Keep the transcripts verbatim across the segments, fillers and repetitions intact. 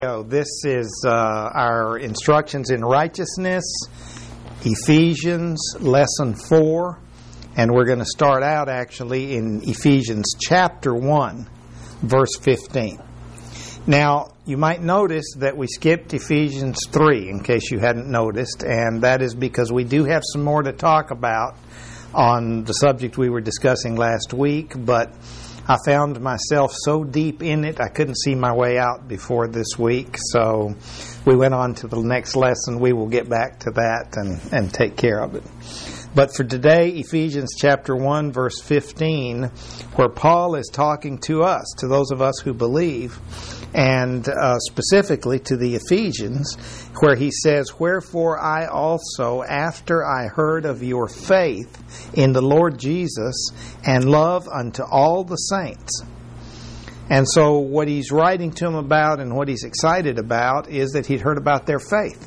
So this is uh, our instructions in righteousness, Ephesians lesson four, and we're going to start out actually in Ephesians chapter one, verse fifteen. Now, you might notice that we skipped Ephesians three, in case you hadn't noticed, and that is because we do have some more to talk about on the subject we were discussing last week, but I found myself so deep in it I couldn't see my way out before this week, so we went on to the next lesson. We will get back to that and, and take care of it. But for today, Ephesians chapter one, verse fifteen, where Paul is talking to us, to those of us who believe, and uh, specifically to the Ephesians, where he says, "Wherefore I also, after I heard of your faith in the Lord Jesus and love unto all the saints." And so what he's writing to them about and what he's excited about is that he'd heard about their faith.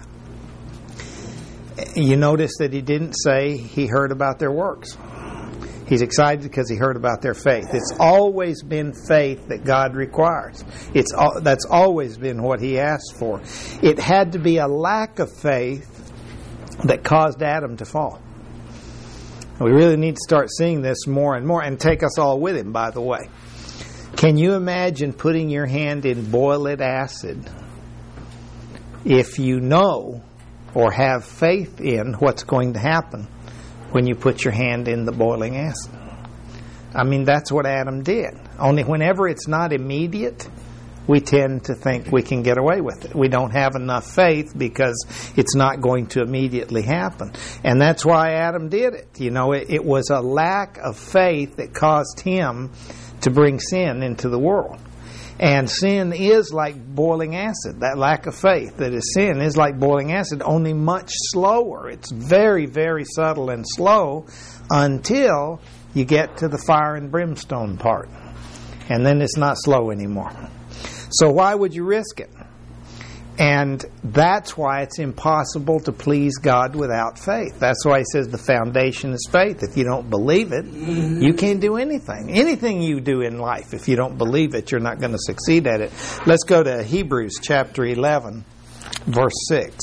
You notice that he didn't say he heard about their works. He's excited because he heard about their faith. It's always been faith that God requires. It's that's always been what he asked for. It had to be a lack of faith that caused Adam to fall. We really need to start seeing this more and more, and take us all with him, by the way. Can you imagine putting your hand in boiled acid if you know or have faith in what's going to happen when you put your hand in the boiling acid? I mean, that's what Adam did. Only whenever it's not immediate, we tend to think we can get away with it. We don't have enough faith because it's not going to immediately happen. And that's why Adam did it. You know, it, it was a lack of faith that caused him to bring sin into the world. And sin is like boiling acid. That lack of faith that is sin is like boiling acid, only much slower. It's very, very subtle and slow until you get to the fire and brimstone part. And then it's not slow anymore. So why would you risk it? And that's why it's impossible to please God without faith. That's why he says the foundation is faith. If you don't believe it, you can't do anything. Anything you do in life, if you don't believe it, you're not going to succeed at it. Let's go to Hebrews chapter eleven, verse six.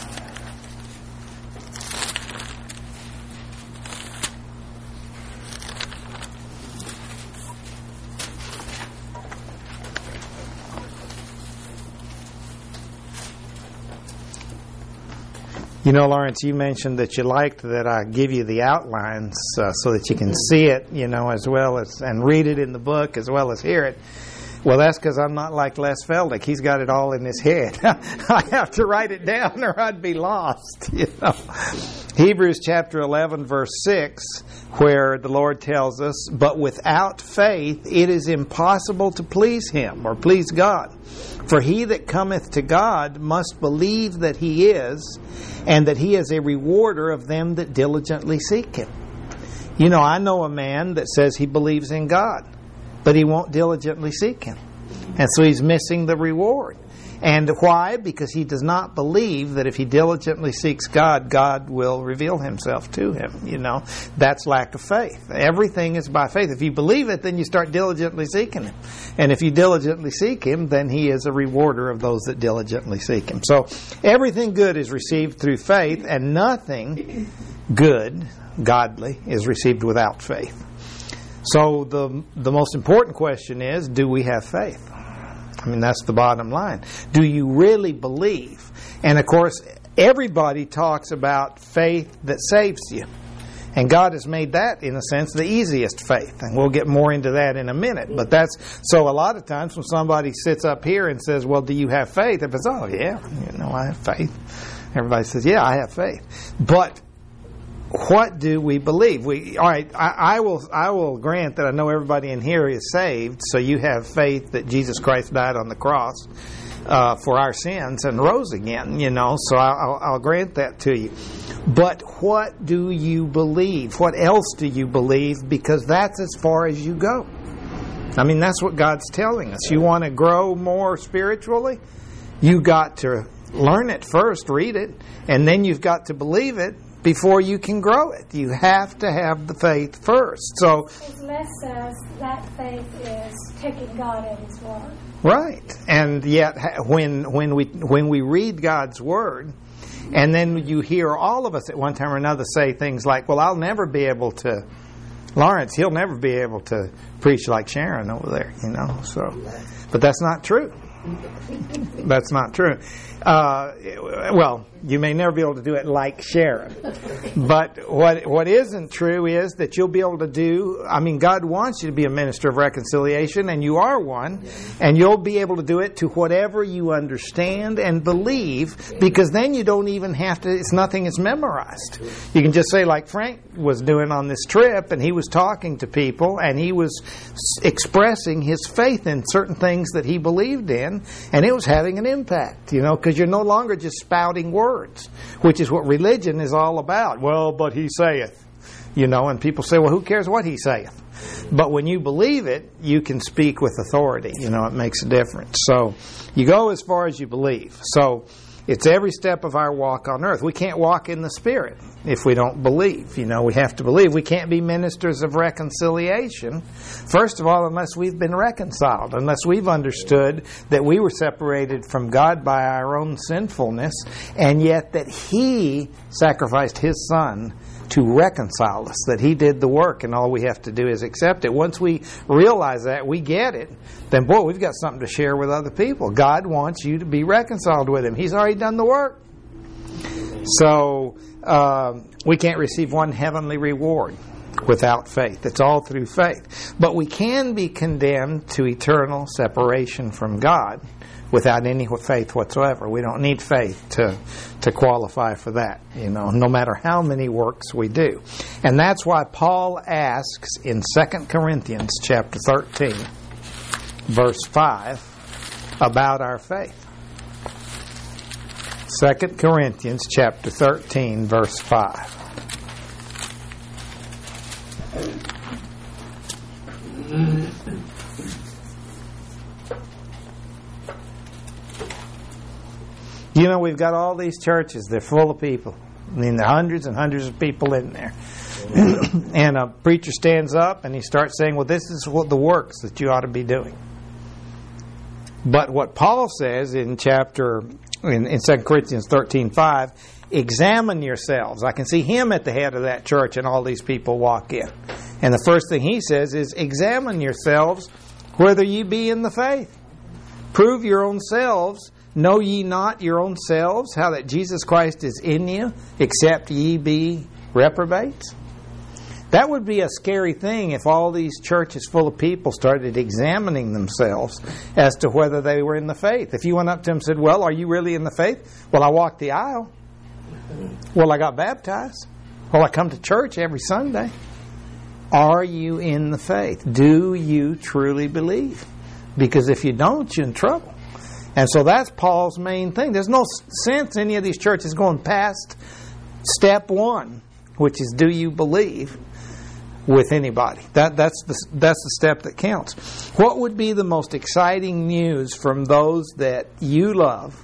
You know, Lawrence, you mentioned that you liked that I give you the outlines uh, so that you can see it, you know, as well as, and read it in the book as well as hear it. Well, that's because I'm not like Les Feldick. He's got it all in his head. I have to write it down or I'd be lost, you know. Hebrews chapter eleven, verse six, where the Lord tells us, "But without faith it is impossible to please Him," or please God. "For he that cometh to God must believe that He is, and that He is a rewarder of them that diligently seek Him." You know, I know a man that says he believes in God, but he won't diligently seek Him. And so he's missing the reward. And why? Because he does not believe that if he diligently seeks God, God will reveal Himself to him. You know, that's lack of faith. Everything is by faith. If you believe it, then you start diligently seeking Him. And if you diligently seek Him, then He is a rewarder of those that diligently seek Him. So everything good is received through faith, and nothing good, godly, is received without faith. So the the most important question is, do we have faith? I mean, that's the bottom line. Do you really believe? And of course, everybody talks about faith that saves you. And God has made that, in a sense, the easiest faith. And we'll get more into that in a minute. But that's, so a lot of times when somebody sits up here and says, "Well, do you have faith?" If it's, "Oh, yeah, you know, I have faith." Everybody says, "Yeah, I have faith." But what do we believe? We all right. I, I will. I will grant that I know everybody in here is saved. So you have faith that Jesus Christ died on the cross uh, for our sins and rose again. You know. So I'll, I'll grant that to you. But what do you believe? What else do you believe? Because that's as far as you go. I mean, that's what God's telling us. You want to grow more spiritually? You got to learn it first, read it, and then you've got to believe it. before you can grow it. You have to have the faith first. So, as Les says, that faith is taking God at His word. Right. And yet, when when we when we read God's word, and then you hear all of us at one time or another say things like, "Well, I'll never be able to." Lawrence, he'll never be able to preach like Sharon over there, you know. So, but that's not true. That's not true. Uh, well, you may never be able to do it like Sharon. But what what isn't true is that you'll be able to do, I mean, God wants you to be a minister of reconciliation, and you are one, and you'll be able to do it to whatever you understand and believe, because then you don't even have to, it's nothing is memorized. You can just say, like Frank was doing on this trip, and he was talking to people, and he was expressing his faith in certain things that he believed in, and it was having an impact, you know, because you're no longer just spouting words, which is what religion is all about. Well, but he saith, you know, and people say, well, who cares what he saith? But when you believe it, you can speak with authority. You know, it makes a difference. So you go as far as you believe. So it's every step of our walk on earth. We can't walk in the Spirit if we don't believe. You know, we have to believe. We can't be ministers of reconciliation, first of all, unless we've been reconciled, unless we've understood that we were separated from God by our own sinfulness, and yet that He sacrificed His Son to reconcile us, that He did the work, and all we have to do is accept it. Once we realize that, we get it, then boy, we've got something to share with other people. God wants you to be reconciled with Him. He's already done the work. So um, we can't receive one heavenly reward without faith. It's all through faith. But we can be condemned to eternal separation from God without any faith whatsoever. We don't need faith to to qualify for that, you know, no matter how many works we do. And that's why Paul asks in Second Corinthians chapter thirteen, verse five, about our faith. Second Corinthians chapter thirteen, verse five. You know, we've got all these churches. They're full of people. I mean, there are hundreds and hundreds of people in there. And a preacher stands up and he starts saying, well, this is what the works that you ought to be doing. But what Paul says in chapter, in, in Second Corinthians thirteen five, examine yourselves. I can see him at the head of that church and all these people walk in. And the first thing he says is, examine yourselves whether ye be in the faith. Prove your own selves. Know ye not your own selves how that Jesus Christ is in you, except ye be reprobates? That would be a scary thing if all these churches full of people started examining themselves as to whether they were in the faith. If you went up to them and said, well, are you really in the faith? Well, I walked the aisle. Well, I got baptized. Well, I come to church every Sunday. Are you in the faith? Do you truly believe? Because if you don't, you're in trouble. And so that's Paul's main thing. There's no sense any of these churches going past step one, which is, do you believe, with anybody? That that's the that's the step that counts. What would be the most exciting news from those that you love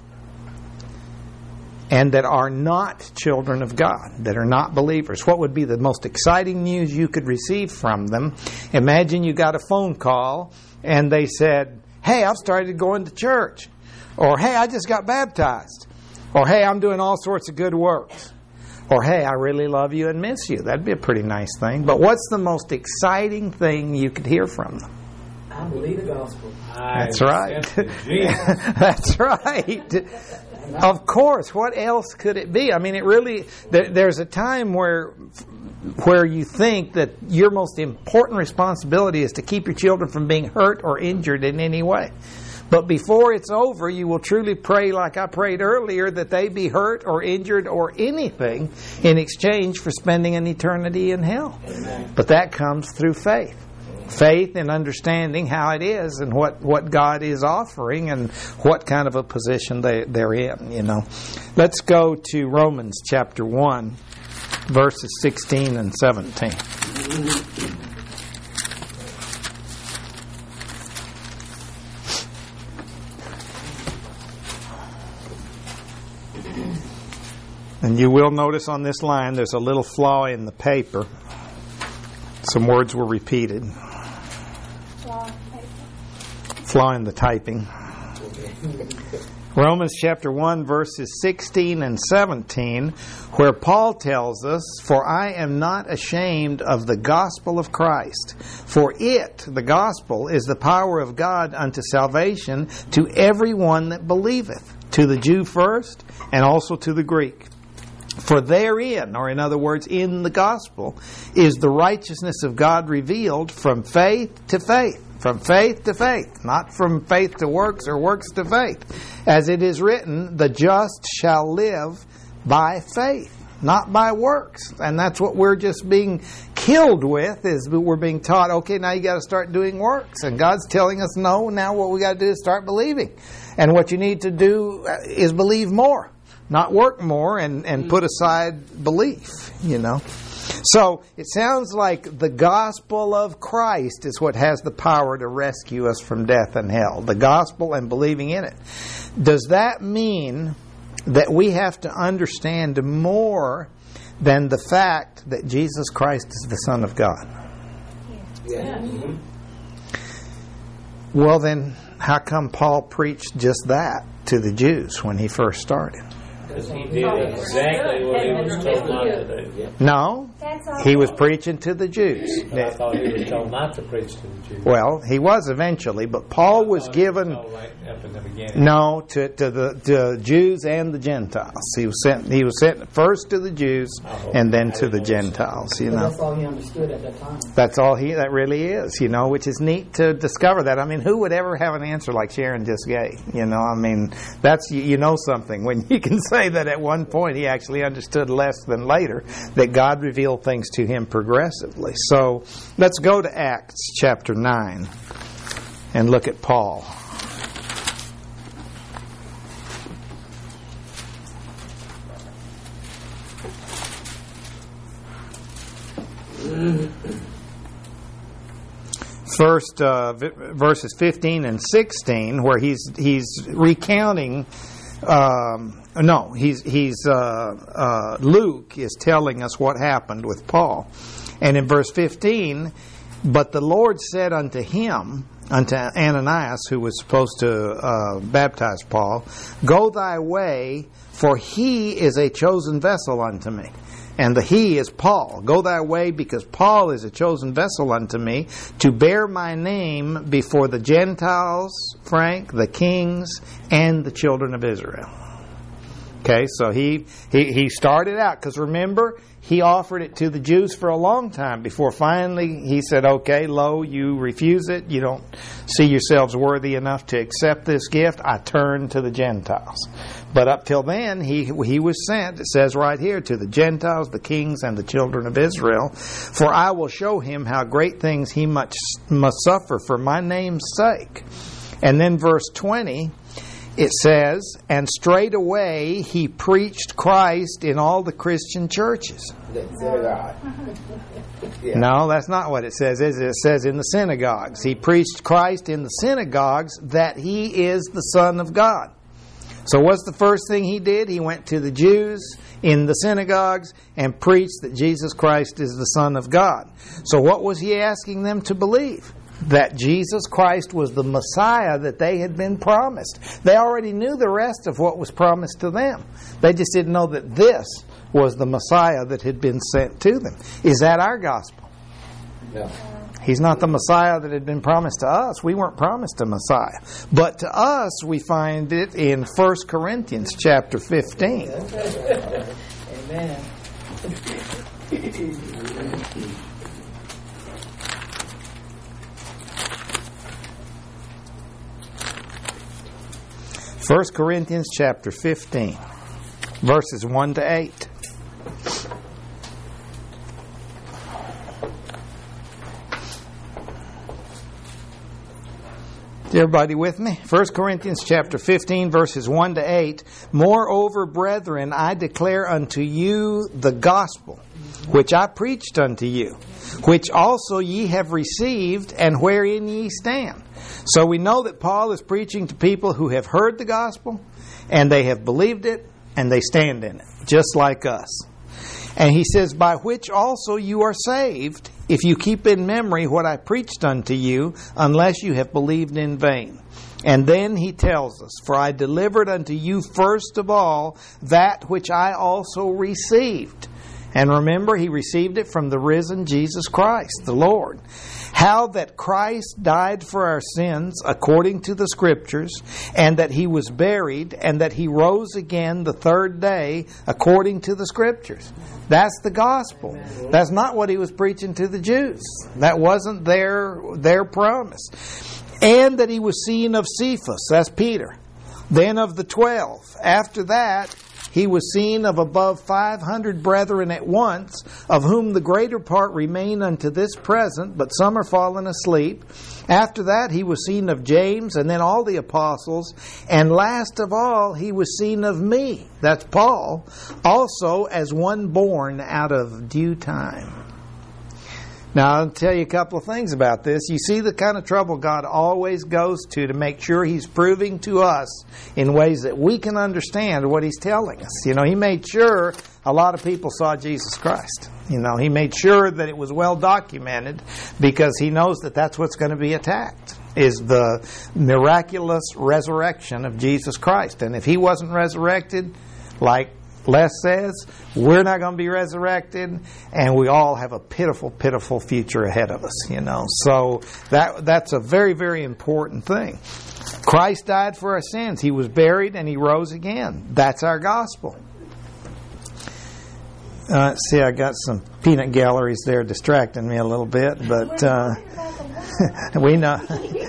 and that are not children of God, that are not believers? What would be the most exciting news you could receive from them? Imagine you got a phone call and they said, hey, I've started going to church. Or, hey, I just got baptized. Or, hey, I'm doing all sorts of good works. Or, hey, I really love you and miss you. That'd be a pretty nice thing. But what's the most exciting thing you could hear from them? I believe the gospel. That's right. That's right. Of course. What else could it be? I mean, it really, there, there's a time where where you think that your most important responsibility is to keep your children from being hurt or injured in any way. But before it's over, you will truly pray, like I prayed earlier, that they be hurt or injured or anything in exchange for spending an eternity in hell. Amen. But that comes through faith. Faith in understanding how it is and what, what God is offering and what kind of a position they, they're in, you know. Let's go to Romans chapter one, verses sixteen and seventeen. And you will notice on this line there's a little flaw in the paper. Some words were repeated. Flaw in the typing. Romans chapter one verses sixteen and seventeen, where Paul tells us, "For I am not ashamed of the gospel of Christ, for it," the gospel, "is the power of God unto salvation to everyone that believeth, to the Jew first, and also to the Greek. For therein," or in other words, in the gospel, "is the righteousness of God revealed from faith to faith." From faith to faith, not from faith to works or works to faith. As it is written, "The just shall live by faith, not by works." And that's what we're just being killed with, is we're being taught, okay, now you got to start doing works. And God's telling us, no, now what we got to do is start believing. And what you need to do is believe more, not work more and, and put aside belief, you know. So it sounds like the gospel of Christ is what has the power to rescue us from death and hell. The gospel and believing in it. Does that mean that we have to understand more than the fact that Jesus Christ is the Son of God? Yeah. Mm-hmm. Well, then, how come Paul preached just that to the Jews when he first started? Because he did exactly what he was told not to do. No, That's all. he was preaching to the Jews. But I thought he was told not to preach to the Jews. Well, he was eventually, but Paul was given... told right up in the beginning. No, to to the to Jews and the Gentiles. He was sent. He was sent first to the Jews and then to the Gentiles. You But know, that's all he understood at that time. that's all he. That really is. You know, which is neat to discover that. I mean, who would ever have an answer like Sharon just gave? You know, I mean, that's you, you know something when you can say that at one point he actually understood less than later that God revealed things to him progressively. So let's go to Acts chapter nine and look at Paul. First, uh, v- verses fifteen and sixteen, where he's he's recounting. Um, no, he's he's uh, uh, Luke is telling us what happened with Paul, and in verse fifteen, but the Lord said unto him, unto Ananias, who was supposed to uh, baptize Paul, "Go thy way, for he is a chosen vessel unto me." And the he is Paul. "Go thy way, because Paul is a chosen vessel unto me, to bear my name before the Gentiles," Frank, "the kings, and the children of Israel." Okay, so he he, he started out, because remember, he offered it to the Jews for a long time before finally he said, okay, lo, you refuse it, you don't see yourselves worthy enough to accept this gift, I turn to the Gentiles. But up till then, he he was sent, it says right here, to the Gentiles, the kings, and the children of Israel. "For I will show him how great things he must, must suffer for my name's sake." And then verse twenty, it says, "And straightway he preached Christ in all the Christian churches." Yeah. No, that's not what it says. Is it? It says in the synagogues. He preached Christ in the synagogues that he is the Son of God. So what's the first thing he did? He went to the Jews in the synagogues and preached that Jesus Christ is the Son of God. So what was he asking them to believe? That Jesus Christ was the Messiah that they had been promised. They already knew the rest of what was promised to them. They just didn't know that this was the Messiah that had been sent to them. Is that our gospel? No. He's not the Messiah that had been promised to us. We weren't promised a Messiah. But to us, we find it in First Corinthians chapter fifteen. Amen. First Corinthians chapter fifteen, verses one to eight. Is everybody with me? First Corinthians chapter fifteen, verses one to eight. "Moreover, brethren, I declare unto you the gospel, which I preached unto you, which also ye have received, and wherein ye stand." So we know that Paul is preaching to people who have heard the gospel, and they have believed it, and they stand in it, just like us. And he says, by which also you are saved, if you keep in memory what I preached unto you, unless you have believed in vain. And then he tells us, for I delivered unto you first of all that which I also received. And remember, he received it from the risen Jesus Christ, the Lord. How that Christ died for our sins according to the Scriptures, and that he was buried, and that he rose again the third day according to the Scriptures. That's the gospel. Amen. That's not what he was preaching to the Jews. That wasn't their, their promise. And that he was seen of Cephas, that's Peter, then of the twelve. After that, he was seen of above five hundred brethren at once, of whom the greater part remain unto this present, but some are fallen asleep. After that, he was seen of James, and then all the apostles. And last of all, he was seen of me, that's Paul, also as one born out of due time. Now, I'll tell you a couple of things about this. You see the kind of trouble God always goes to to make sure He's proving to us in ways that we can understand what He's telling us. You know, He made sure a lot of people saw Jesus Christ. You know, He made sure that it was well documented because He knows that that's what's going to be attacked, is the miraculous resurrection of Jesus Christ. And if He wasn't resurrected, like Les says, we're not going to be resurrected, and we all have a pitiful, pitiful future ahead of us, you know. So that that's a very, very important thing. Christ died for our sins. He was buried and He rose again. That's our gospel. Uh, let's see, I got some peanut galleries there distracting me a little bit, but uh, we know.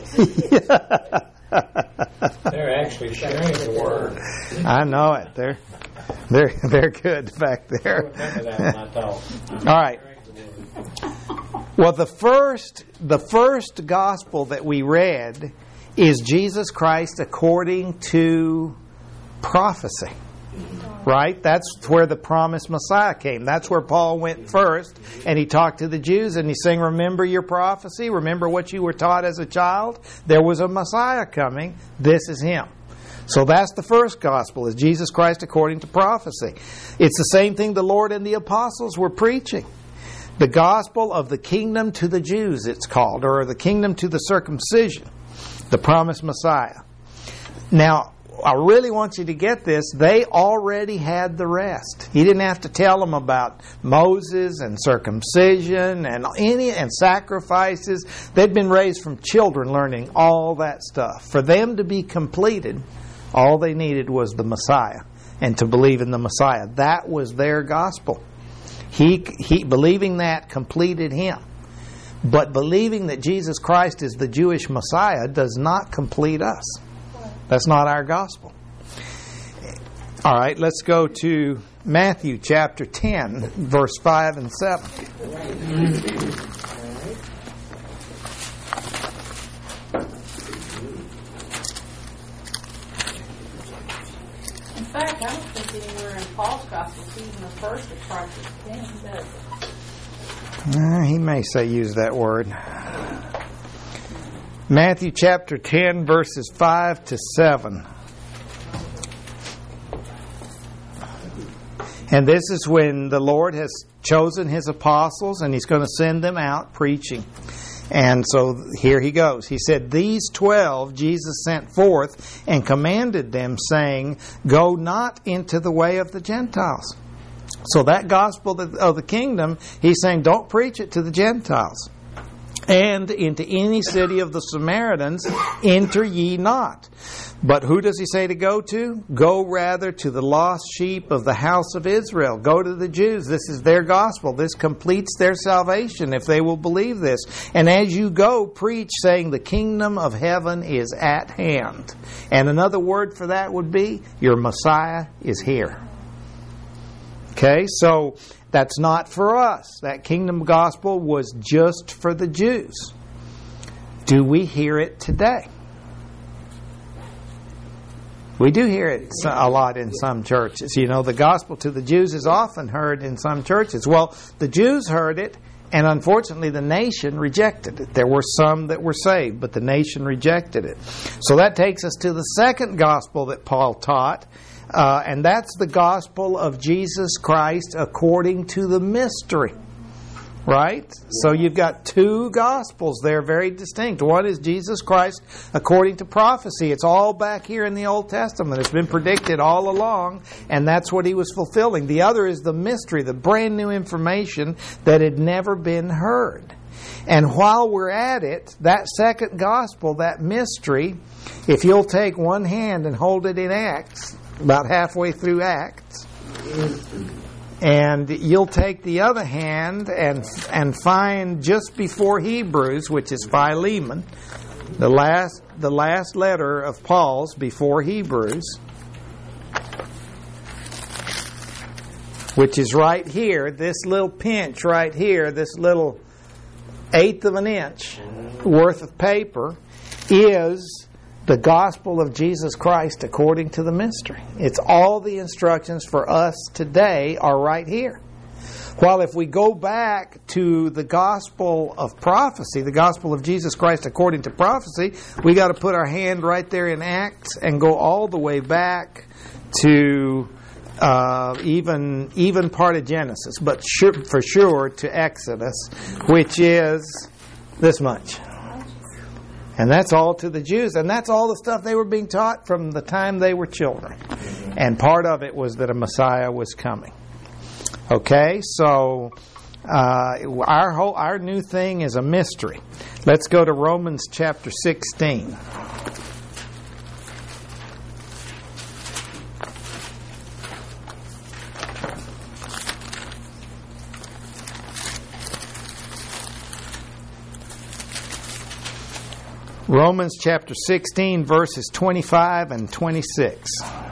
They're actually sharing the word. I know it. They're they're they're good back there. Remember that when I talk. All right. Well, the first the first gospel that we read is Jesus Christ according to prophecy. Right? That's where the promised Messiah came. That's where Paul went first, and he talked to the Jews, and he's saying, remember your prophecy? Remember what you were taught as a child? There was a Messiah coming. This is Him. So that's the first gospel, is Jesus Christ according to prophecy. It's the same thing the Lord and the apostles were preaching. The gospel of the kingdom to the Jews, it's called, or the kingdom to the circumcision, the promised Messiah. Now, I really want you to get this. They already had the rest. He didn't have to tell them about Moses and circumcision and any and sacrifices. They'd been raised from children learning all that stuff. For them to be completed, all they needed was the Messiah and to believe in the Messiah. That was their gospel. He, he believing that completed Him. But believing that Jesus Christ is the Jewish Messiah does not complete us. That's not our gospel. All right, let's go to Matthew chapter ten, verse five and seven. In fact, I don't think anywhere in Paul's gospel even refers to Christ as King, does it? Uh, he may say use that word. Matthew chapter ten, verses five to seven. And this is when the Lord has chosen His apostles and He's going to send them out preaching. And so here He goes. He said, these twelve Jesus sent forth and commanded them, saying, go not into the way of the Gentiles. So that gospel of the kingdom, He's saying, don't preach it to the Gentiles. And into any city of the Samaritans enter ye not. But who does He say to go to? Go rather to the lost sheep of the house of Israel. Go to the Jews. This is their gospel. This completes their salvation if they will believe this. And as you go, preach, saying the kingdom of heaven is at hand. And another word for that would be, your Messiah is here. Okay, so that's not for us. That kingdom gospel was just for the Jews. Do we hear it today? We do hear it a lot in some churches. You know, the gospel to the Jews is often heard in some churches. Well, the Jews heard it, and unfortunately the nation rejected it. There were some that were saved, but the nation rejected it. So that takes us to the second gospel that Paul taught, Uh, and that's the gospel of Jesus Christ according to the mystery. Right? So you've got two gospels there, very distinct. One is Jesus Christ according to prophecy. It's all back here in the Old Testament. It's been predicted all along, and that's what he was fulfilling. The other is the mystery, the brand new information that had never been heard. And while we're at it, that second gospel, that mystery, if you'll take one hand and hold it in Acts, about halfway through Acts, and you'll take the other hand and and find just before Hebrews, which is Philemon, the last the last letter of Paul's before Hebrews, which is right here, this little pinch right here, this little eighth of an inch worth of paper is the gospel of Jesus Christ according to the mystery. It's all the instructions for us today are right here. While if we go back to the gospel of prophecy, the gospel of Jesus Christ according to prophecy, we got to put our hand right there in Acts and go all the way back to uh, even even part of Genesis, but sure, for sure to Exodus, which is this much. And that's all to the Jews. And that's all the stuff they were being taught from the time they were children. And part of it was that a Messiah was coming. Okay, so uh, our whole our new thing is a mystery. Let's go to Romans chapter sixteen. Romans chapter sixteen, verses twenty-five and twenty-six.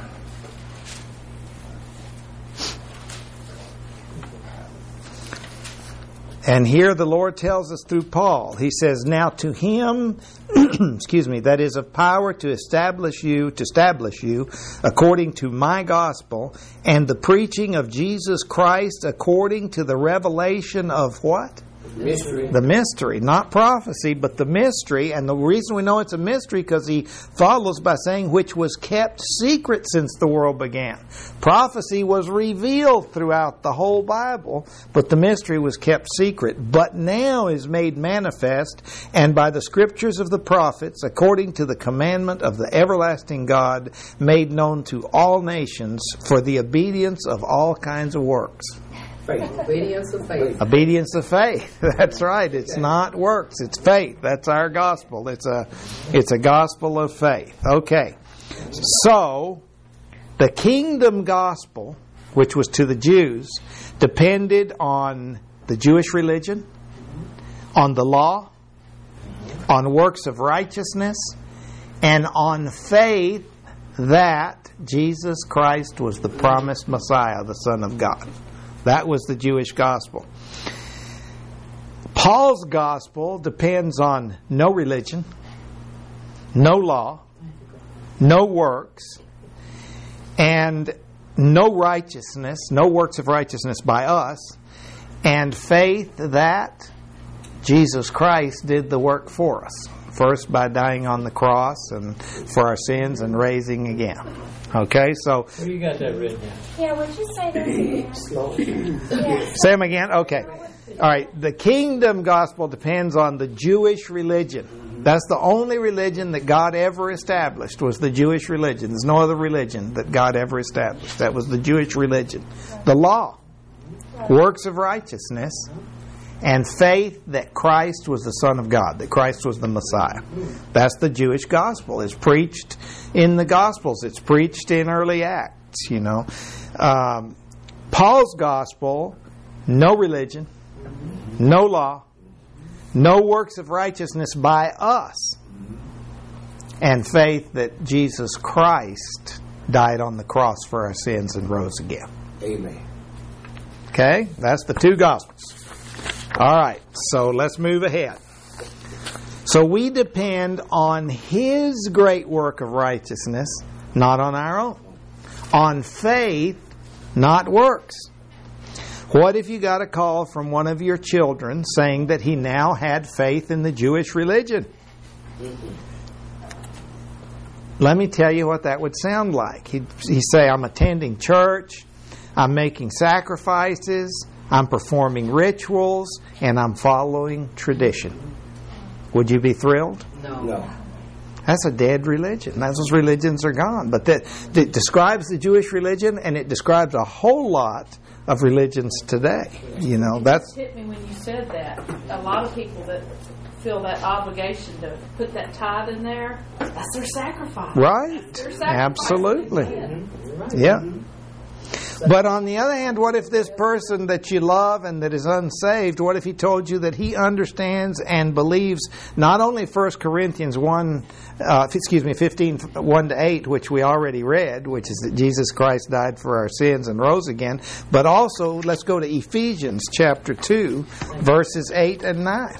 And here the Lord tells us through Paul, he says, now to him, excuse me, that is of power to establish you, to establish you according to my gospel and the preaching of Jesus Christ according to the revelation of what? Mystery. The mystery, not prophecy, but the mystery. And the reason we know it's a mystery because he follows by saying which was kept secret since the world began. Prophecy was revealed throughout the whole Bible, but the mystery was kept secret. But now is made manifest, and by the scriptures of the prophets, according to the commandment of the everlasting God, made known to all nations for the obedience of all kinds of works. Faith. Obedience of faith. Obedience of faith. That's right. It's not works. It's faith. That's our gospel. It's a, it's a gospel of faith. Okay. So, the kingdom gospel, which was to the Jews, depended on the Jewish religion, on the law, on works of righteousness, and on faith that Jesus Christ was the promised Messiah, the Son of God. That was the Jewish gospel. Paul's gospel depends on no religion, no law, no works, and no righteousness, no works of righteousness by us, and faith that Jesus Christ did the work for us. First by dying on the cross and for our sins and raising again. Okay, so... Where you got that written down? Yeah, would you say this again? Slowly. Yeah. Say them again? Okay. All right, the kingdom gospel depends on the Jewish religion. That's the only religion that God ever established, was the Jewish religion. There's no other religion that God ever established. That was the Jewish religion. The law, works of righteousness, and faith that Christ was the Son of God, that Christ was the Messiah. That's the Jewish gospel. It's preached in the Gospels. It's preached in early Acts, you know. Um, Paul's gospel, no religion, no law, no works of righteousness by us, and faith that Jesus Christ died on the cross for our sins and rose again. Amen. Okay? That's the two gospels. All right, so let's move ahead. So we depend on His great work of righteousness, not on our own. On faith, not works. What if you got a call from one of your children saying that he now had faith in the Jewish religion? let me tell you what that would sound like. He'd, he'd say, I'm attending church, I'm making sacrifices, I'm performing rituals, and I'm following tradition. Would you be thrilled? No. No. That's a dead religion. Those religions are gone. But that, that describes the Jewish religion, and it describes a whole lot of religions today. You know, It that's just hit me when you said that. A lot of people that feel that obligation to put that tithe in there, that's their sacrifice. right. That's their sacrifice. Absolutely. Right. Yeah. But on the other hand, what if this person that you love and that is unsaved, what if he told you that he understands and believes not only First Corinthians one, uh, excuse me, fifteen, one to eight, which we already read, which is that Jesus Christ died for our sins and rose again, but also let's go to Ephesians chapter two, verses eight and nine.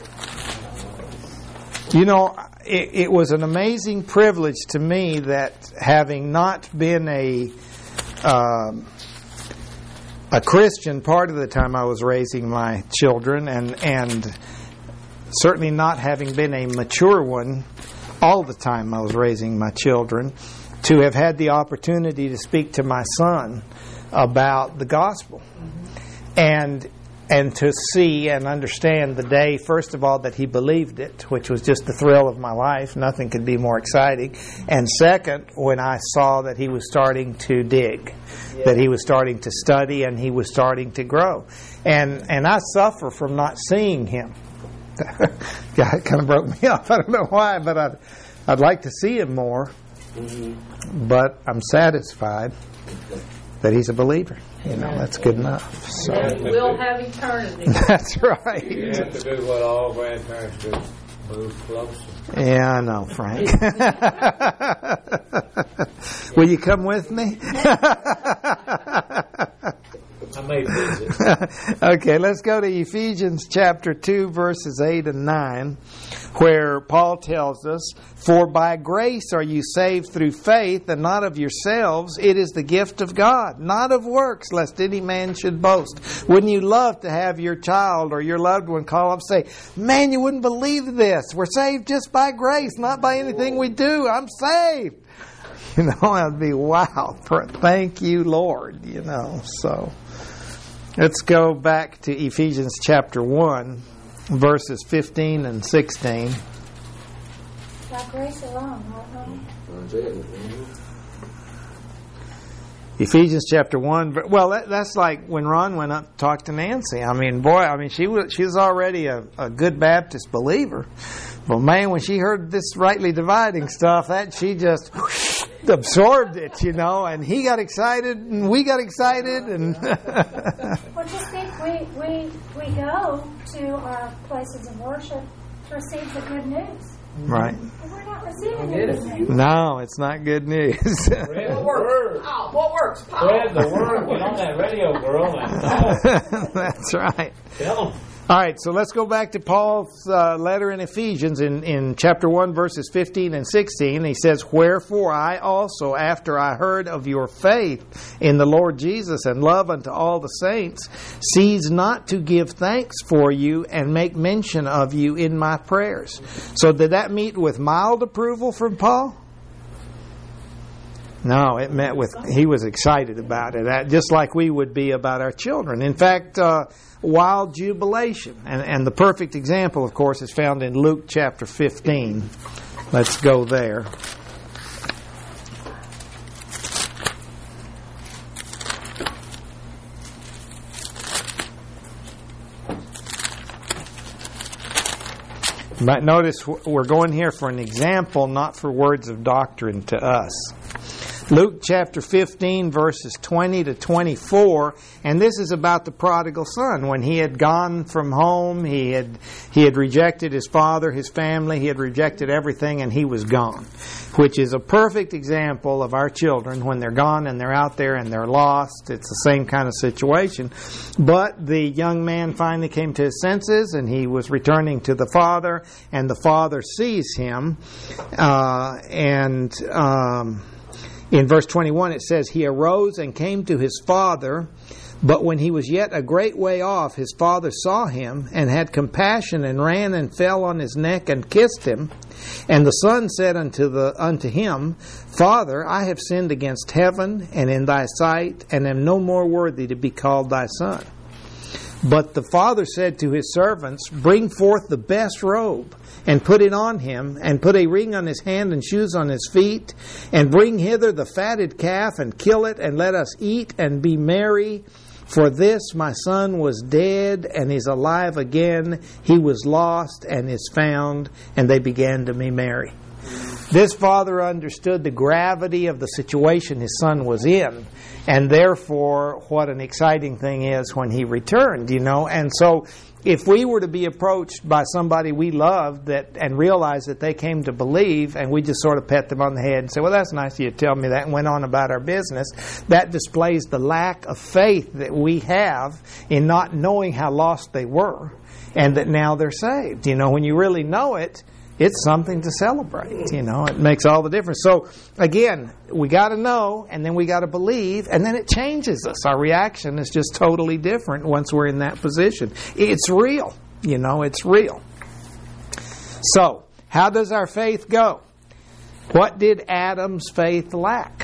You know, it, it was an amazing privilege to me that having not been a... Um, a Christian part of the time I was raising my children, and and certainly not having been a mature one all the time I was raising my children, to have had the opportunity to speak to my son about the gospel. And and to see and understand the day, first of all, that he believed it, which was just the thrill of my life. Nothing could be more exciting. And second, when I saw that he was starting to dig, yeah. that he was starting to study, and he was starting to grow. And and I suffer from not seeing him. God, it kind of broke me up. I don't know why, but I'd, I'd like to see him more. Mm-hmm. But I'm satisfied that he's a believer. You know, that's good enough. So. And we'll have eternity. That's right. You have to do what all grandparents do. Move closer. Yeah, I know, Frank. Will you come with me? I may visit. Okay, let's go to Ephesians chapter two, verses eight and nine, where Paul tells us, "For by grace are you saved through faith, and not of yourselves. It is the gift of God, not of works, lest any man should boast." Wouldn't you love to have your child or your loved one call up and say, "Man, you wouldn't believe this. We're saved just by grace, not by anything we do. I'm saved." You know, I'd be, wow, thank you, Lord, you know, so... Let's go back to Ephesians chapter one, verses fifteen and sixteen. By grace alone, right? That's it. Ephesians chapter one. Well, that, that's like when Ron went up to talk to Nancy. I mean, boy, I mean, she was she was already a, a good Baptist believer. But man, when she heard this rightly dividing stuff, that she just absorbed it, you know, and he got excited and we got excited. And Well, just think, we, we, we go to our places of worship to receive the good news. Right. And we're not receiving Get the it. good news. No, it's not good news. Spread the word. Oh, what works? Spread the word. Get on that radio, girl, and talk. That's right. Tell them. All right, so let's go back to Paul's uh, letter in Ephesians in, in chapter one, verses fifteen and sixteen. He says, "Wherefore I also, after I heard of your faith in the Lord Jesus and love unto all the saints, cease not to give thanks for you and make mention of you in my prayers." So did that meet with mild approval from Paul? No, it met with, he was excited about it, just like we would be about our children. In fact, uh, wild jubilation. And, and the perfect example, of course, is found in Luke chapter fifteen. Let's go there. You might notice we're going here for an example, not for words of doctrine to us. Luke chapter fifteen, verses twenty to twenty-four, and this is about the prodigal son. When he had gone from home, he had he had rejected his father, his family, he had rejected everything, and he was gone. Which is a perfect example of our children when they're gone and they're out there and they're lost. It's the same kind of situation. But the young man finally came to his senses, and he was returning to the father, and the father sees him, uh, and... Um, In verse twenty-one it says, He arose and came to his father, but when he was yet a great way off, his father saw him, and had compassion, and ran and fell on his neck, and kissed him. And the son said unto the unto him, Father, I have sinned against heaven, and in thy sight, and am no more worthy to be called thy son. But the father said to his servants, Bring forth the best robe, and put it on him, and put a ring on his hand and shoes on his feet, and bring hither the fatted calf, and kill it, and let us eat and be merry. For this my son was dead, and is alive again. He was lost, and is found. And they began to be merry. This father understood the gravity of the situation his son was in, and therefore what an exciting thing is when he returned, you know. And so if we were to be approached by somebody we loved that and realize that they came to believe, and we just sort of pat them on the head and say, well, that's nice of you to tell me that, and went on about our business, that displays the lack of faith that we have in not knowing how lost they were and that now they're saved. You know, when you really know it, it's something to celebrate. You know, it makes all the difference. So again, we got to know, and then we got to believe, and then it changes us. Our reaction is just totally different once we're in that position. It's real. You know, it's real. So, how does our faith go? What did Adam's faith lack?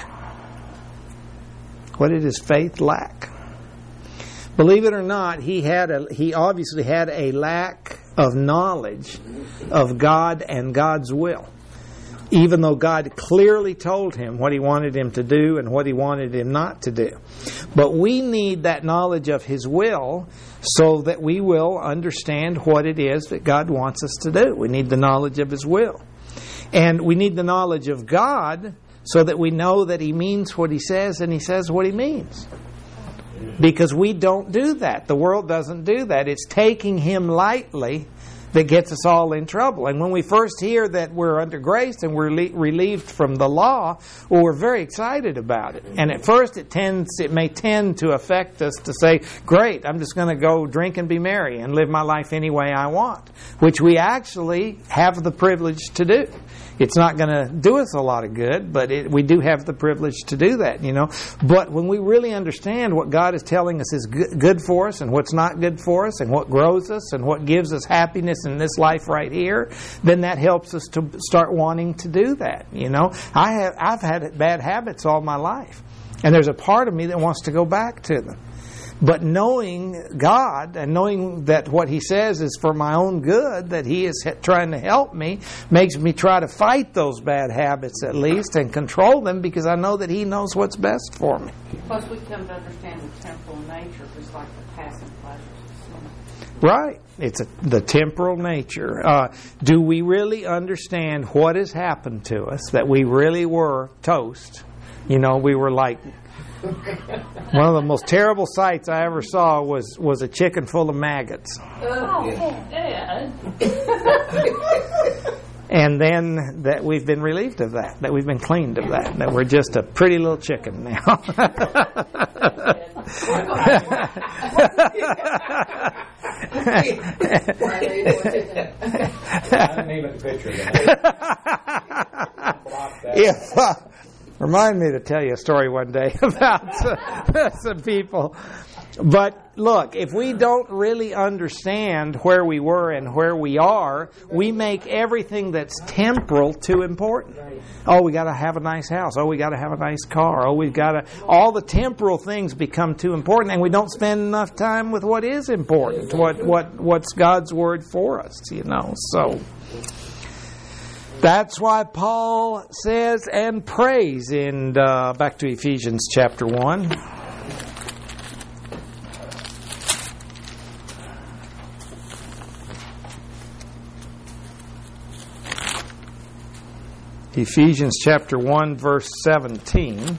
What did his faith lack? Believe it or not, he had a, he obviously had a lack of knowledge of God and God's will. Even though God clearly told him what He wanted him to do and what He wanted him not to do. But we need that knowledge of His will so that we will understand what it is that God wants us to do. We need the knowledge of His will. And we need the knowledge of God so that we know that He means what He says and He says what He means. Because we don't do that. The world doesn't do that. It's taking Him lightly that gets us all in trouble. And when we first hear that we're under grace and we're le- relieved from the law, well, we're very excited about it. And at first it tends, it may tend to affect us to say, great, I'm just going to go drink and be merry and live my life any way I want. Which we actually have the privilege to do. It's not going to do us a lot of good, but it, we do have the privilege to do that, you know. But when we really understand what God is telling us is good for us and what's not good for us and what grows us and what gives us happiness in this life right here, then that helps us to start wanting to do that, you know. I have, I've had bad habits all my life, and there's a part of me that wants to go back to them. But knowing God and knowing that what He says is for my own good, that He is trying to help me, makes me try to fight those bad habits at least and control them because I know that He knows what's best for me. Plus we come to understand the temporal nature just like the passing pleasures of sin. Right. It's a, the temporal nature. Uh, do we really understand what has happened to us, that we really were toast? You know, we were like... One of the most terrible sights I ever saw was, was a chicken full of maggots. Oh, Yeah. And then that we've been relieved of that, that we've been cleaned of that, that we're just a pretty little chicken now. I didn't even picture that. If, uh, remind me to tell you a story one day about some, some people. But look, if we don't really understand where we were and where we are, we make everything that's temporal too important. Oh, we got to have a nice house. Oh, we got to have a nice car. Oh, we've got to... All the temporal things become too important, and we don't spend enough time with what is important, what what what's God's Word for us, you know. So... That's why Paul says and prays in, uh, back to Ephesians chapter one. Ephesians chapter one, verse seventeen.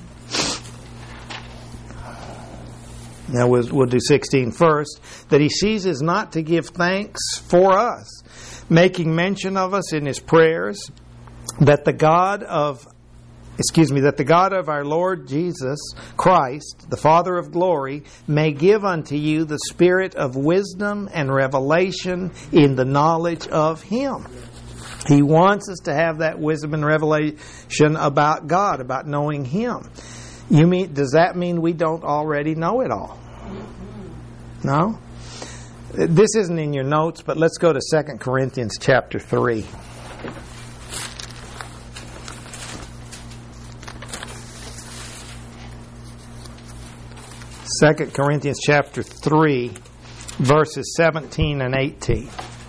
Now we'll, we'll do sixteen first. That he ceases not to give thanks for us, making mention of us in his prayers, that the God of, excuse me, that the God of our Lord Jesus Christ, the Father of glory, may give unto you the spirit of wisdom and revelation in the knowledge of Him. He wants us to have that wisdom and revelation about God, about knowing Him. You mean, does that mean we don't already know it all? No? This isn't in your notes, but let's go to Second Corinthians chapter three. Second Corinthians chapter three, verses seventeen and eighteen.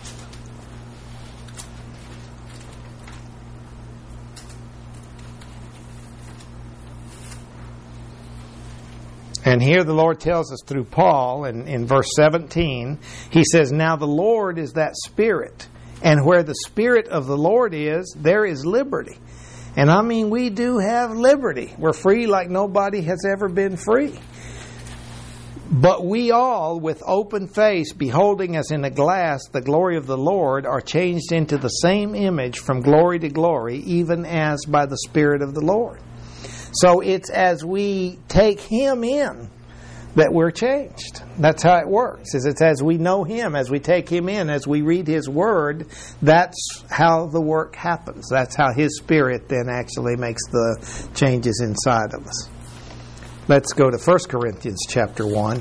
And here the Lord tells us through Paul in, in verse seventeen, He says, "Now the Lord is that Spirit, and where the Spirit of the Lord is, there is liberty." And I mean, we do have liberty. We're free like nobody has ever been free. "But we all, with open face, beholding as in a glass the glory of the Lord, are changed into the same image from glory to glory, even as by the Spirit of the Lord." So it's as we take Him in that we're changed. That's how it works. Is it's as we know Him, as we take Him in, as we read His Word, that's how the work happens. That's how His Spirit then actually makes the changes inside of us. Let's go to First Corinthians chapter one.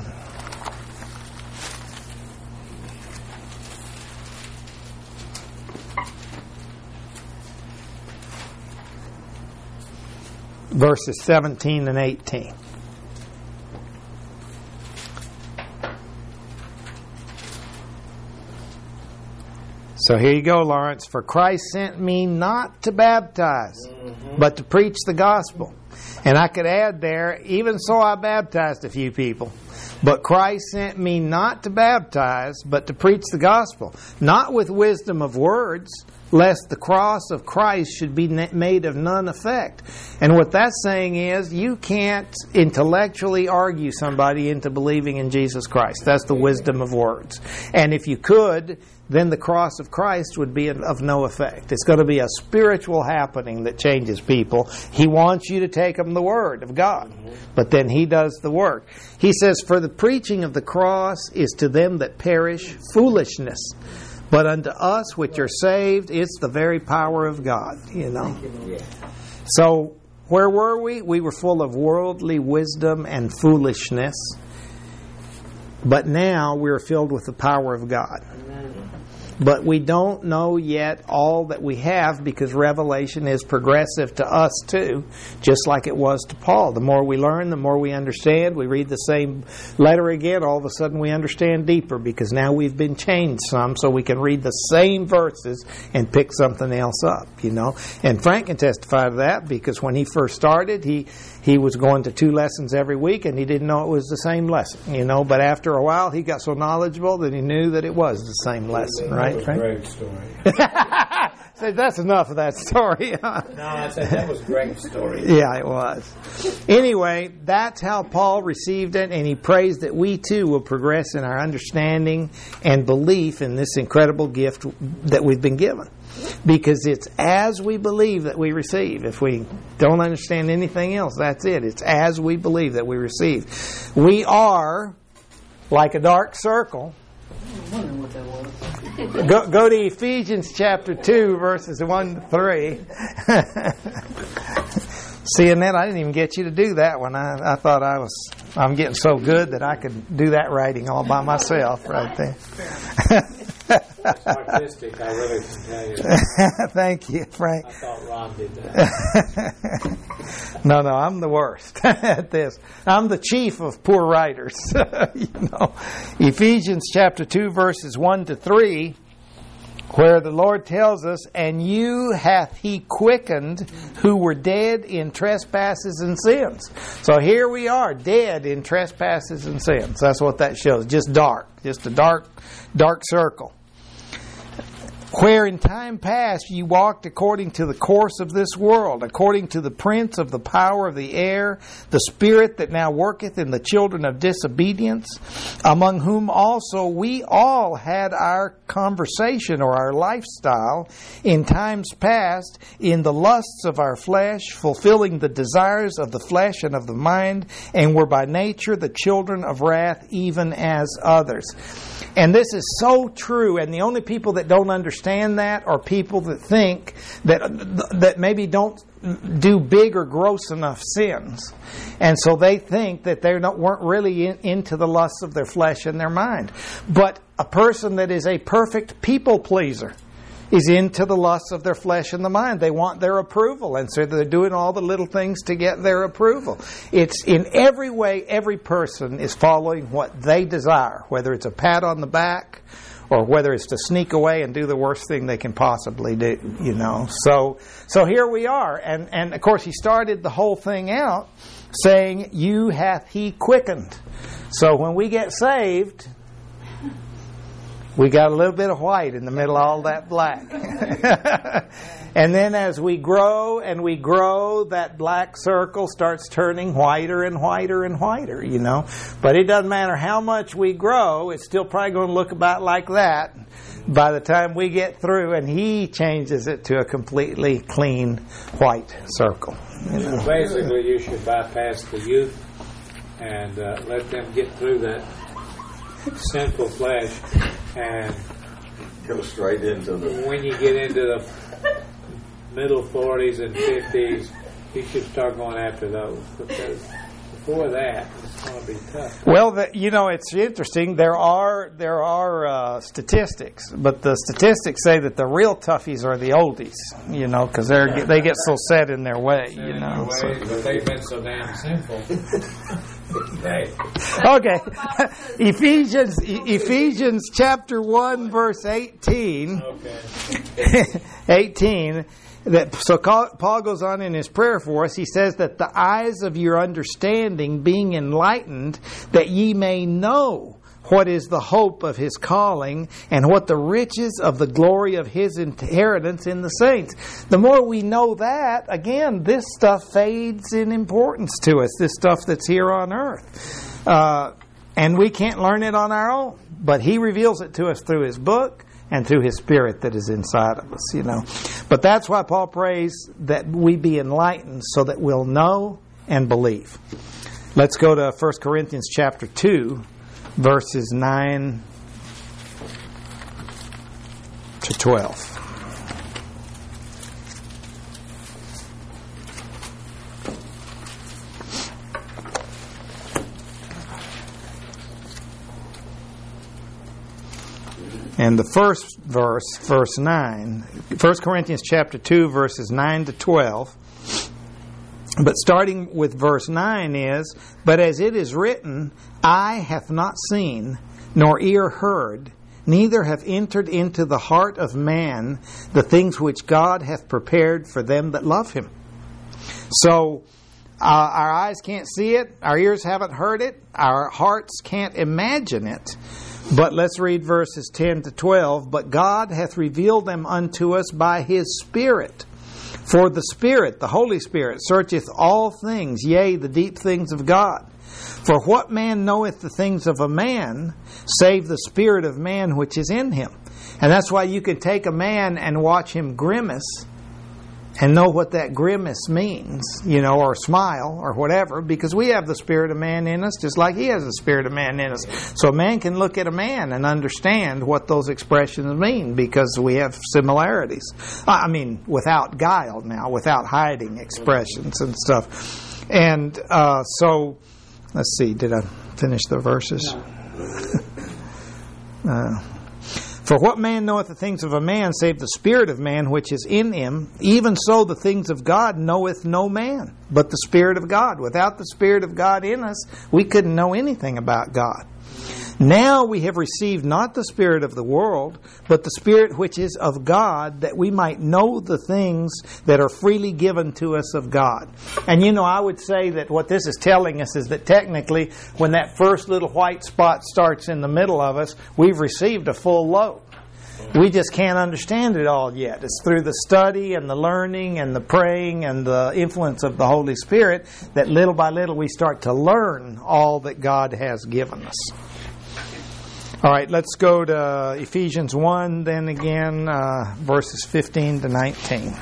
Verses seventeen and eighteen. So here you go, Lawrence. "For Christ sent me not to baptize, mm-hmm. but to preach the gospel." And I could add there, "Even so I baptized a few people. But Christ sent me not to baptize, but to preach the gospel, not with wisdom of words, lest the cross of Christ should be made of none effect." And what that's saying is, you can't intellectually argue somebody into believing in Jesus Christ. That's the wisdom of words. And if you could, then the cross of Christ would be of no effect. It's going to be a spiritual happening that changes people. He wants you to take them the Word of God, but then He does the work. He says, "For the preaching of the cross is to them that perish foolishness, but unto us which are saved, it's the very power of God." You know. So where were we? We were full of worldly wisdom and foolishness, but now we are filled with the power of God. But we don't know yet all that we have, because revelation is progressive to us too, just like it was to Paul. The more we learn, the more we understand. We read the same letter again, all of a sudden we understand deeper, because now we've been changed some, so we can read the same verses and pick something else up, you know. And Frank can testify to that, because when he first started, he he was going to two lessons every week, and he didn't know it was the same lesson, you know. But after a while, he got so knowledgeable that he knew that it was the same lesson, right? That was a great story. So that's enough of that story. No, I said that was a great story. Yeah, it was. Anyway, that's how Paul received it, and he prays that we too will progress in our understanding and belief in this incredible gift that we've been given. Because it's as we believe that we receive. If we don't understand anything else, that's it. It's as we believe that we receive. We are like a dark circle. I wonder what that was. Go, go to Ephesians chapter two, verses one to three. See, Annette, I didn't even get you to do that one. I, I thought I was, I'm getting so good that I could do that writing all by myself right there. Artistic, I really can tell you. Thank you, Frank. I thought Ron did that. No, no, I'm the worst at this. I'm the chief of poor writers. You know, Ephesians chapter two, verses one to three, where the Lord tells us, "And you hath He quickened who were dead in trespasses and sins." So here we are, dead in trespasses and sins. That's what that shows. Just dark. Just a dark, dark circle. "Where in time past ye walked according to the course of this world, according to the prince of the power of the air, the spirit that now worketh in the children of disobedience, among whom also we all had our conversation," or our lifestyle, "in times past, in the lusts of our flesh, fulfilling the desires of the flesh and of the mind, and were by nature the children of wrath, even as others." And this is so true, and the only people that don't understand understand that are people that think that that maybe don't do big or gross enough sins. And so they think that they weren't really in, into the lusts of their flesh and their mind. But a person that is a perfect people pleaser is into the lusts of their flesh and the mind. They want their approval, and so they're doing all the little things to get their approval. It's in every way, every person is following what they desire, whether it's a pat on the back or whether it's to sneak away and do the worst thing they can possibly do, you know. So so here we are. And, and of course, he started the whole thing out saying, "You hath he quickened." So when we get saved, we got a little bit of white in the middle of all that black. And then as we grow and we grow, that black circle starts turning whiter and whiter and whiter, you know. But it doesn't matter how much we grow, it's still probably going to look about like that by the time we get through, and he changes it to a completely clean white circle. You know? So basically, you should bypass the youth and uh, let them get through that sinful flesh, and go straight into the. When you get into the middle forties and fifties, you should start going after those, because before that, it's going to be tough. Well, the, you know, it's interesting. There are there are uh, statistics, but the statistics say that the real toughies are the oldies. You know, because they they get so set in their way. You know, way, so. But they've been so damn sinful. Okay. Okay. Ephesians Ephesians chapter one verse eighteen. Okay. eighteen. That so Paul goes on in his prayer for us. He says that the eyes of your understanding being enlightened, that ye may know what is the hope of his calling, and what the riches of the glory of his inheritance in the saints. The more we know that, again, this stuff fades in importance to us, this stuff that's here on earth. Uh, and we can't learn it on our own, but he reveals it to us through his book and through his Spirit that is inside of us, you know. But that's why Paul prays that we be enlightened so that we'll know and believe. Let's go to First Corinthians chapter two. Verses nine to twelve. And the first verse, verse nine, First Corinthians chapter two, verses nine to twelve. But starting with verse nine is, "But as it is written, eye hath not seen, nor ear heard, neither have entered into the heart of man the things which God hath prepared for them that love him." So, uh, our eyes can't see it, our ears haven't heard it, our hearts can't imagine it. But let's read verses ten to twelve. "But God hath revealed them unto us by his Spirit. For the Spirit, the Holy Spirit, searcheth all things, yea, the deep things of God. For what man knoweth the things of a man, save the spirit of man which is in him?" And that's why you can take a man and watch him grimace and know what that grimace means, you know, or smile or whatever, because we have the spirit of man in us just like he has the spirit of man in us. So a man can look at a man and understand what those expressions mean because we have similarities. I mean, without guile now, without hiding expressions and stuff. And uh, so, let's see, did I finish the verses? uh, For what man knoweth the things of a man, save the spirit of man which is in him? Even so the things of God knoweth no man, but the Spirit of God. Without the Spirit of God in us, we couldn't know anything about God. Now we have received not the spirit of the world, but the Spirit which is of God, that we might know the things that are freely given to us of God. And you know, I would say that what this is telling us is that technically, when that first little white spot starts in the middle of us, we've received a full load. We just can't understand it all yet. It's through the study and the learning and the praying and the influence of the Holy Spirit that little by little we start to learn all that God has given us. All right, let's go to Ephesians one, then again, uh, verses fifteen to nineteen.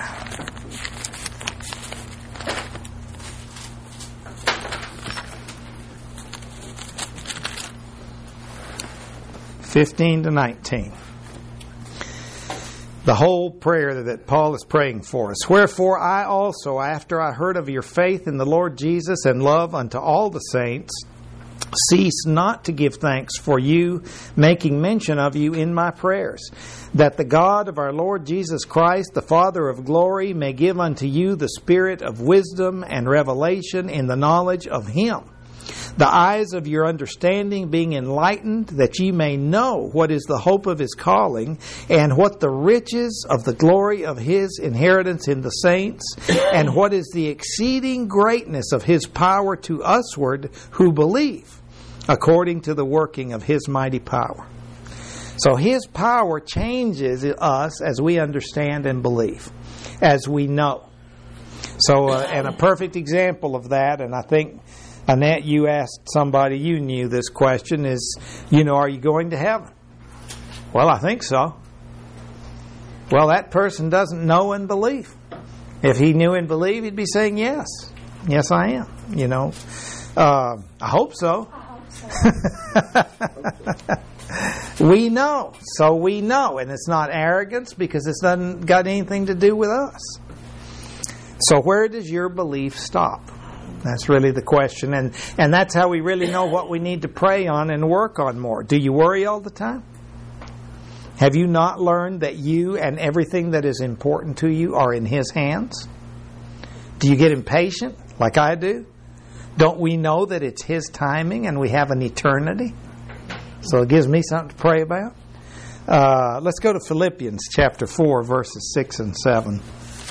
fifteen to nineteen. the whole prayer that Paul is praying for us. Wherefore I also, after I heard of your faith in the Lord Jesus and love unto all the saints, cease not to give thanks for you, making mention of you in my prayers, that the God of our Lord Jesus Christ, the Father of glory, may give unto you the spirit of wisdom and revelation in the knowledge of Him, the eyes of your understanding being enlightened, that ye may know what is the hope of His calling, and what the riches of the glory of His inheritance in the saints, and what is the exceeding greatness of His power to usward who believe, according to the working of His mighty power. So His power changes us as we understand and believe, as we know. So, uh, and a perfect example of that, and I think, Annette, you asked somebody you knew this question, is, you know, are you going to heaven? Well, I think so. Well, that person doesn't know and believe. If he knew and believed, he'd be saying yes. Yes, I am. You know, uh, I hope so. I hope so. We know. So we know. And it's not arrogance because it doesn't got anything to do with us. So where does your belief stop? That's really the question. And, and that's how we really know what we need to pray on and work on more. Do you worry all the time? Have you not learned that you and everything that is important to you are in His hands? Do you get impatient like I do? Don't we know that it's His timing and we have an eternity? So it gives me something to pray about. Uh, let's go to Philippians chapter four, verses six and seven.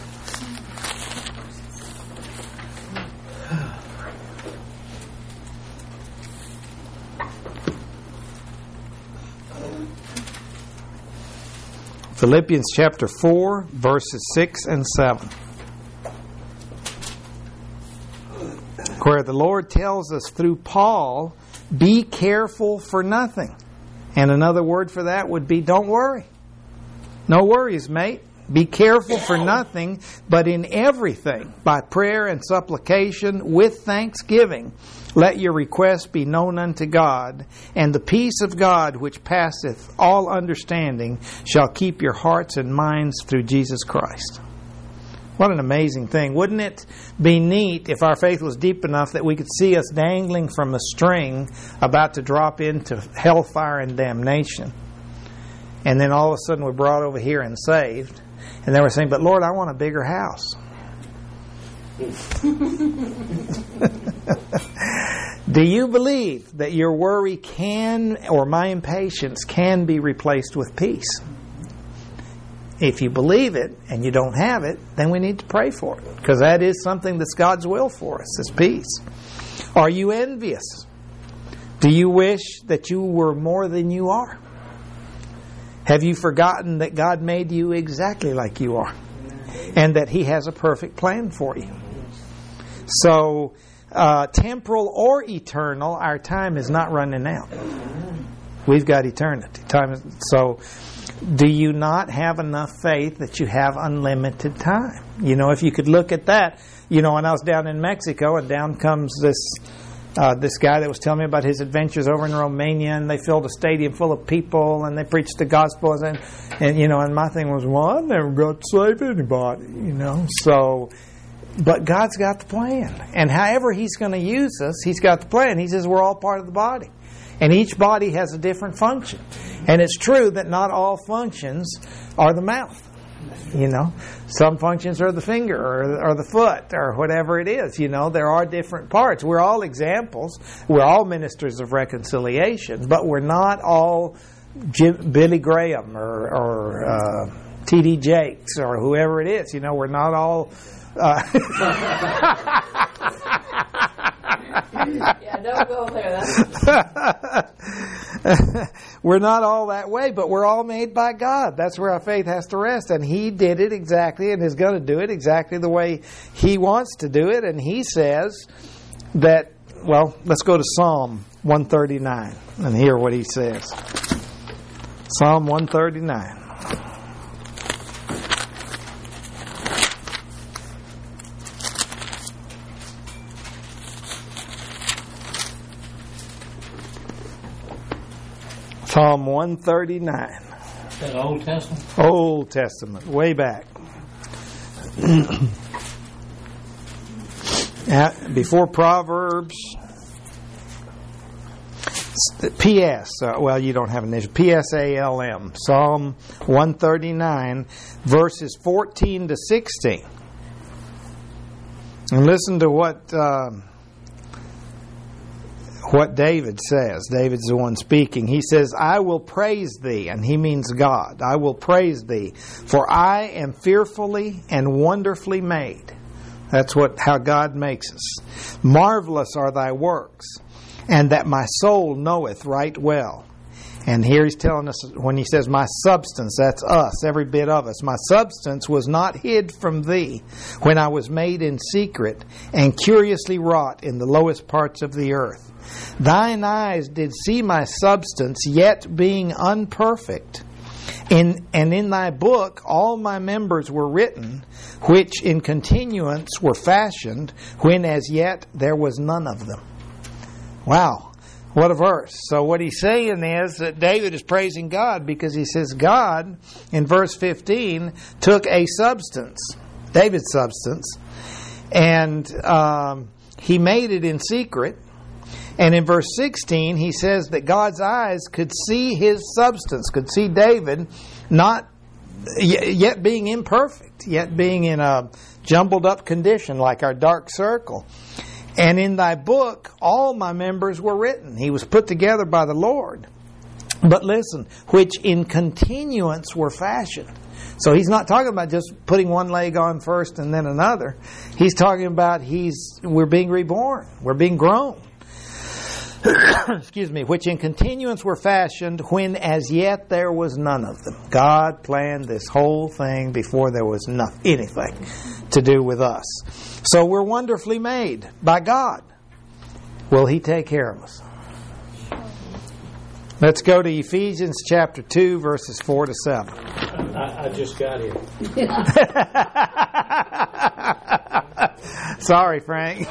Philippians chapter four, verses six and seven. Where the Lord tells us through Paul, be careful for nothing. And another word for that would be don't worry. No worries, mate. Be careful for nothing, but in everything, by prayer and supplication, with thanksgiving, let your requests be known unto God, and the peace of God, which passeth all understanding, shall keep your hearts and minds through Jesus Christ. What an amazing thing. Wouldn't it be neat if our faith was deep enough that we could see us dangling from a string about to drop into hellfire and damnation? And then all of a sudden we're brought over here and saved. And then we're saying, but Lord, I want a bigger house. Do you believe that your worry can, or my impatience can be replaced with peace? If you believe it and you don't have it, then we need to pray for it. Because that is something that's God's will for us, is peace. Are you envious? Do you wish that you were more than you are? Have you forgotten that God made you exactly like you are? And that He has a perfect plan for you? So, uh, temporal or eternal, our time is not running out. We've got eternity. Time is, so, do you not have enough faith that you have unlimited time? You know, if you could look at that. You know, when I was down in Mexico, and down comes this uh, this guy that was telling me about his adventures over in Romania, and they filled a stadium full of people, and they preached the gospel, and, and you know, and my thing was, well, I never got to save anybody, you know, so... But God's got the plan. And however He's going to use us, He's got the plan. He says we're all part of the body. And each body has a different function. And it's true that not all functions are the mouth. You know, some functions are the finger or, or the foot or whatever it is. You know, there are different parts. We're all examples. We're all ministers of reconciliation. But we're not all Jim, Billy Graham or, or uh, T D Jakes or whoever it is. You know, we're not all... Uh, yeah, don't go there. That's... We're not all that way, but we're all made by God. That's where our faith has to rest. And He did it exactly and is going to do it exactly the way He wants to do it. And He says that, well, let's go to Psalm one thirty-nine and hear what He says. Psalm one thirty-nine. Psalm one thirty-nine. That Old Testament? Old Testament, way back. At- Before Proverbs. P S, uh, well, you don't have an initial. P S A L M, Psalm one thirty-nine, verses fourteen to sixteen. And listen to what um, what David says. David's the one speaking. He says, I will praise thee, and he means God. I will praise thee, for I am fearfully and wonderfully made. That's what how God makes us. Marvelous are thy works, and that my soul knoweth right well. And here he's telling us, when he says my substance, that's us, every bit of us. My substance was not hid from thee when I was made in secret and curiously wrought in the lowest parts of the earth. Thine eyes did see my substance, yet being unperfect. In, and in thy book all my members were written, which in continuance were fashioned, when as yet there was none of them. Wow, what a verse. So what he's saying is that David is praising God because he says God, in verse fifteen, took a substance, David's substance, and um, he made it in secret. And in verse sixteen, he says that God's eyes could see his substance, could see David, not yet being imperfect, yet being in a jumbled up condition like our dark circle. And in thy book, all my members were written. He was put together by the Lord. But listen, which in continuance were fashioned. So he's not talking about just putting one leg on first and then another. He's talking about he's we're being reborn. We're being grown. Excuse me, which in continuance were fashioned, when as yet there was none of them. God planned this whole thing before there was no, anything to do with us. So we're wonderfully made by God. Will He take care of us? Let's go to Ephesians chapter two, verses four to seven. I, I just got here. Sorry, Frank.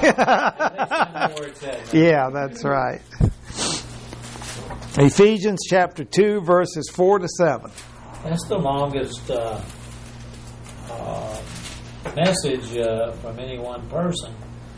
Yeah, that's right. Ephesians chapter two, verses four to seven. That's the longest uh, uh, message uh, from any one person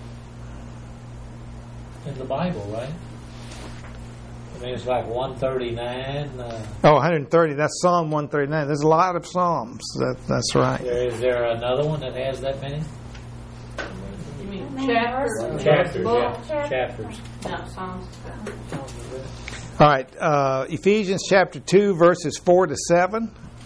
in the Bible, right? I mean, it's like one thirty-nine. Uh, Oh, one hundred thirty. That's Psalm one thirty-nine. There's a lot of Psalms. That, that's right. there, is there another one that has that many? You mean Many chapters? verses. Chapters, Book? yeah. Chapters. No, Psalms. All right. Uh, Ephesians chapter two, verses four to seven.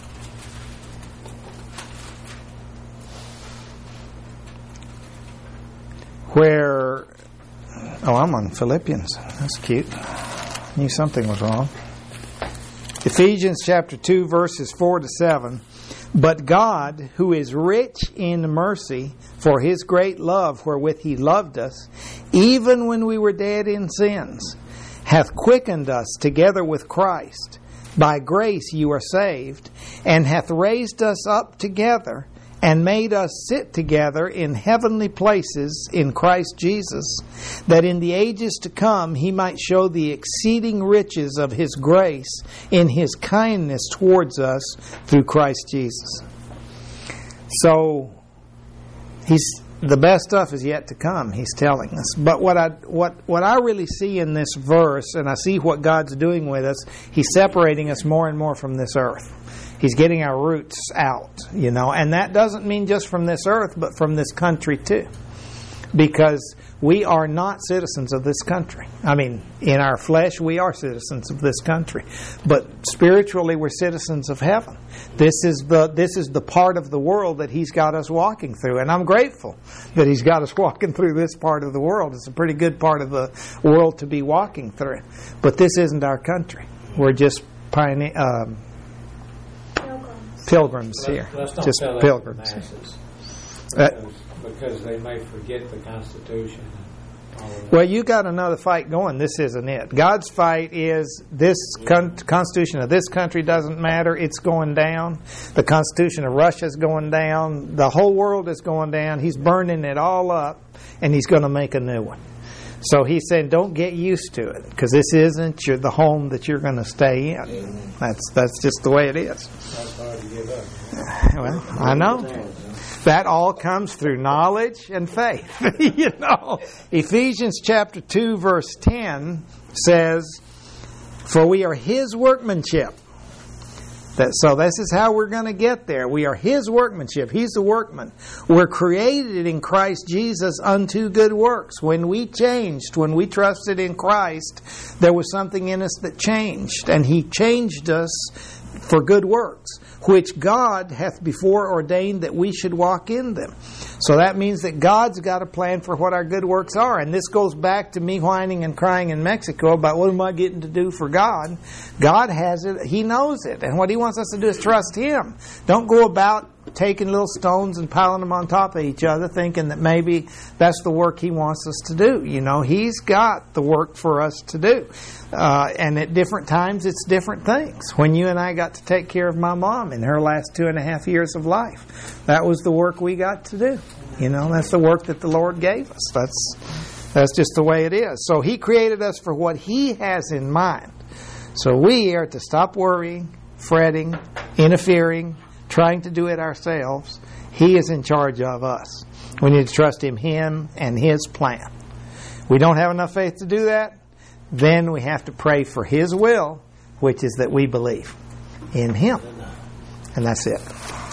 Where... Oh, I'm on Philippians. That's cute. Knew something was wrong. Ephesians chapter two, verses four to seven. But God, who is rich in mercy, for His great love wherewith He loved us, even when we were dead in sins, hath quickened us together with Christ. By grace you are saved, and hath raised us up together, and made us sit together in heavenly places in Christ Jesus, that in the ages to come He might show the exceeding riches of His grace in His kindness towards us through Christ Jesus. So, He's the best stuff is yet to come, He's telling us. But what I what what I really see in this verse, and I see what God's doing with us, He's separating us more and more from this earth. He's getting our roots out, you know, and that doesn't mean just from this earth, but from this country too. Because we are not citizens of this country. I mean, in our flesh, we are citizens of this country. But spiritually, we're citizens of heaven. This is the this is the part of the world that He's got us walking through. And I'm grateful that He's got us walking through this part of the world. It's a pretty good part of the world to be walking through. But this isn't our country. We're just pioneer, um, Pilgrims. pilgrims here. Let's not Just tell that pilgrims. to the masses, Uh, because, because they may forget the Constitution and all of that. Well, you got another fight going. This isn't it. God's fight is this con- Constitution of this country doesn't matter. It's going down. The Constitution of Russia is going down. The whole world is going down. He's burning it all up, and He's going to make a new one. So he's saying, don't get used to it, because this isn't your, the home that you're going to stay in. That's that's just the way it is. That's hard to give up. Well, I know. That all comes through knowledge and faith. You know, Ephesians chapter two, verse ten says, "For we are His workmanship." That, so this is how we're going to get there. We are His workmanship. He's the workman. We're created in Christ Jesus unto good works. When we changed, when we trusted in Christ, there was something in us that changed. And He changed us for good works, which God hath before ordained that we should walk in them. So that means that God's got a plan for what our good works are. And this goes back to me whining and crying in Mexico about what am I getting to do for God. God has it. He knows it. And what He wants us to do is trust Him. Don't go about taking little stones and piling them on top of each other thinking that maybe that's the work He wants us to do. You know, He's got the work for us to do. Uh, and at different times, it's different things. When you and I got to take care of my mom in her last two and a half years of life, that was the work we got to do. You know, that's the work that the Lord gave us. That's that's just the way it is. So He created us for what He has in mind. So we are to stop worrying, fretting, interfering, trying to do it ourselves. He is in charge of us. We need to trust Him, Him and His plan. We don't have enough faith to do that. Then we have to pray for His will, which is that we believe in Him. And that's it.